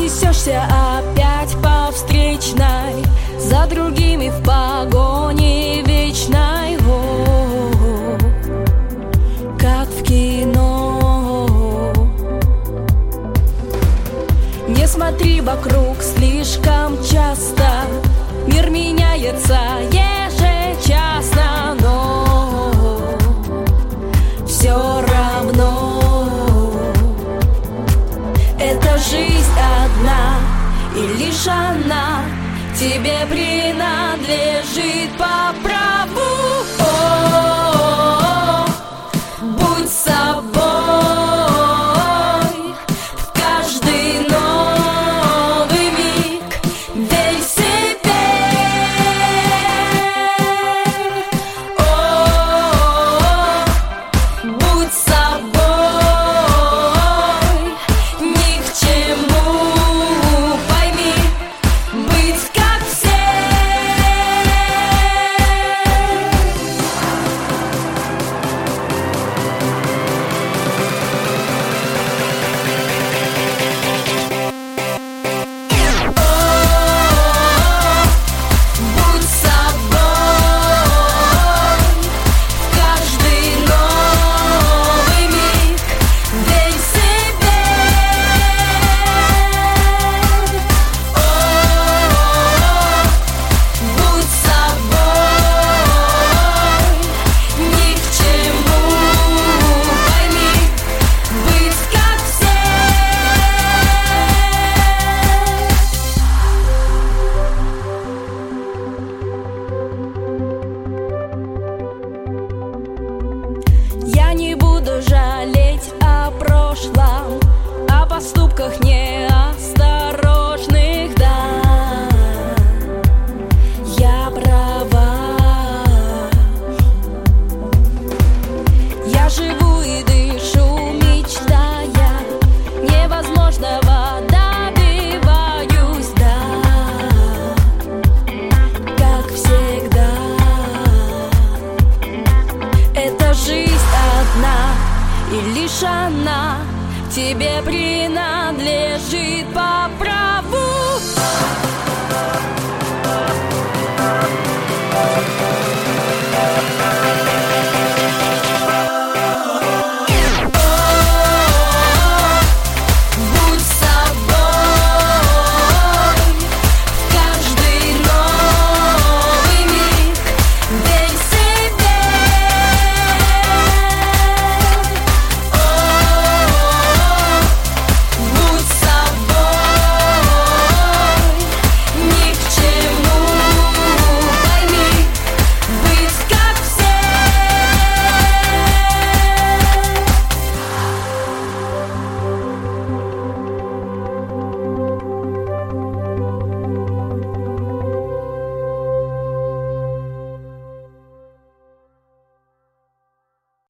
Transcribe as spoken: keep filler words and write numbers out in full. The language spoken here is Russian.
несешься опять по встречной, за другими в погоне вечной. О, как в кино. Не смотри вокруг слишком часто, мир меняется ежечасно, но все равно эта жизнь одна, и лишь она тебе принадлежит по праву. О, будь собой в каждый новый миг, верь себе. О, будь собой, ни к чему, пойми, быть как все. Будь собой в каждый новый миг, верь себе. О, будь собой, ни к чему, пойми, быть как все. Я не буду жалеть о прошлом, о поступках неосторожных, да, я права. Я живу и дышу, мечтая невозможного, добиваюсь, да, как всегда. Эта жизнь одна, и лишь она тебе принадлежит по праву.